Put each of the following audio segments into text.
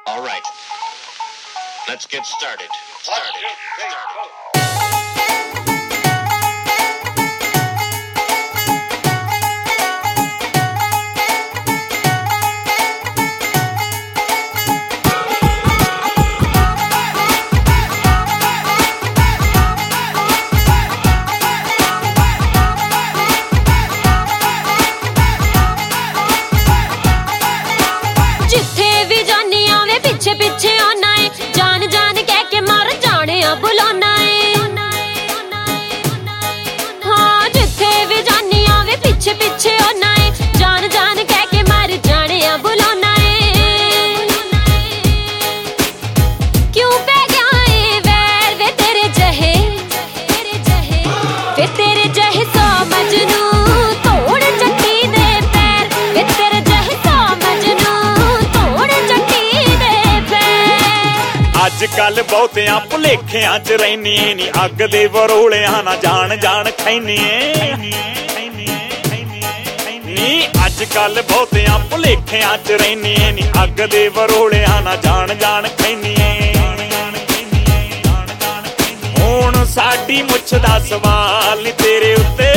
All right. Let's get started. पिछे आना है जान जान कह के मर जाने बुलाना है। हाँ जिथे भी जानी आवे पिछे पिछे आना है जान जान कह के मर जाने बुलाना है। क्यों पै गया है वैर वे तेरे जहे वे तेरे जहे सो मजनू तोड़ चट्टी दे पैर वे तेरे जहे सो मजनू तोड़ चट्टी दे अजकल बहुतियां भुलेखियां च रैनी नी अग दे वरोलियां ना जान जान खैनी नी अजकल बहुतियां भुलेखियां च रैनी नी अग दे वरोलियां ना जान जान खैनी हुण साडी मुछ दा सवाल नी तेरे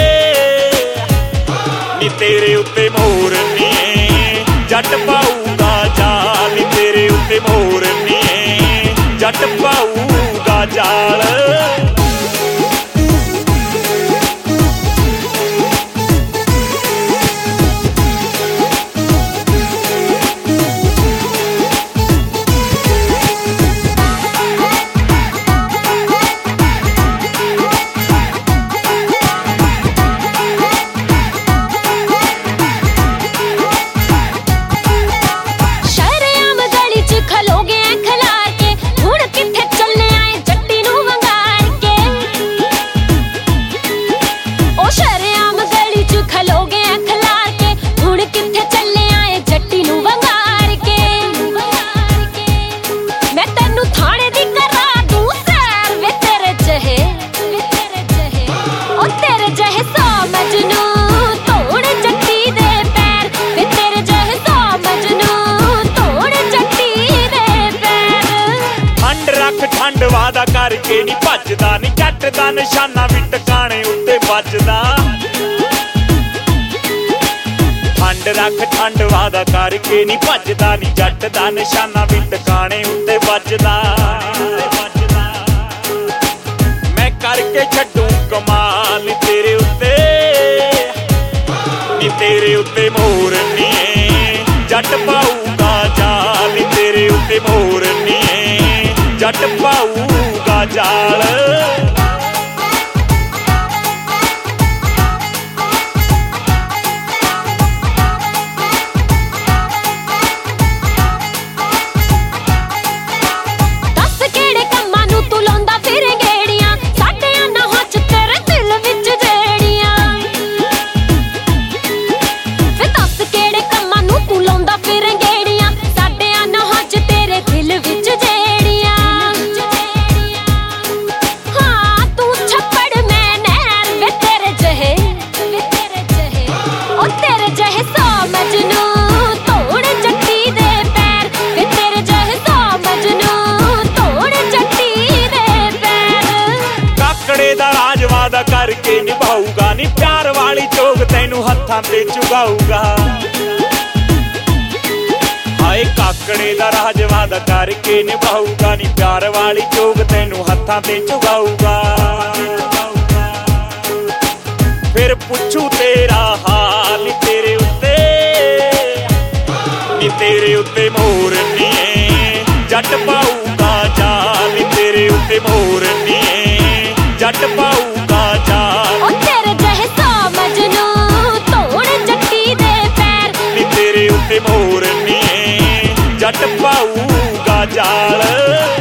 उत्ते मोर नी जट पाऊगा जाल नी तेरे उत्ते मोर नी जट पाऊगा जाल। ठंड वादा करके नी भजदा नी जट दा निशाना भी टकाने उत्ते बजदा। ठंड रख ठंड वादा करके नी भजदा नी जट दा निशाना भी टकाने उत्ते बजदा। मैं करके छड्डू कमाल नी तेरे उत्ते मोर नी जट पाऊगा जाल नी तेरे उत्ते मोर नी जट पाऊगा जाल। वादा करके निभाऊगा नी प्यार वाली चोग तैनू हत्थां ते चुगाऊगा। हाय काकड़े दा राज वादा करके निभाऊगा नी प्यार वाली चोग तैनू हत्थां ते चुगाऊगा। फिर पुछू तेरा हाल नी तेरे उत्ते मोर नी जट पाऊगा जाल नी तेरे उत्ते मोर नी जट पाऊगा जाल। ओ तेरे जहे सो मजनू तोड़ जट्टी दे पैर नी तेरे उत्ते मोर नी जट पाऊगा जाल।